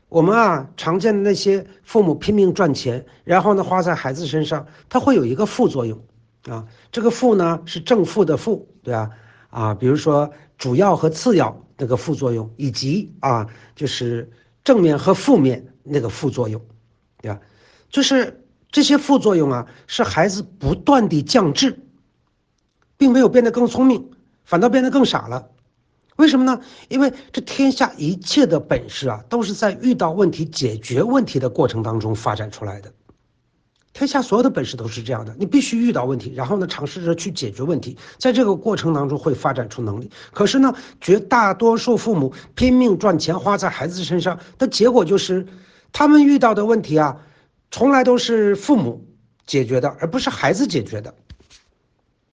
我们常见的那些父母拼命赚钱，然后呢花在孩子身上，它会有一个副作用这个负呢是正负的负，对吧？比如说主要和次要那个副作用，以及就是正面和负面那个副作用，对吧？就是这些副作用是孩子不断地降智，并没有变得更聪明，反倒变得更傻了。为什么呢？因为这天下一切的本事都是在遇到问题、解决问题的过程当中发展出来的。天下所有的本事都是这样的，你必须遇到问题，然后呢，尝试着去解决问题，在这个过程当中会发展出能力。可是呢，绝大多数父母拼命赚钱花在孩子身上的结果就是，他们遇到的问题从来都是父母解决的，而不是孩子解决的。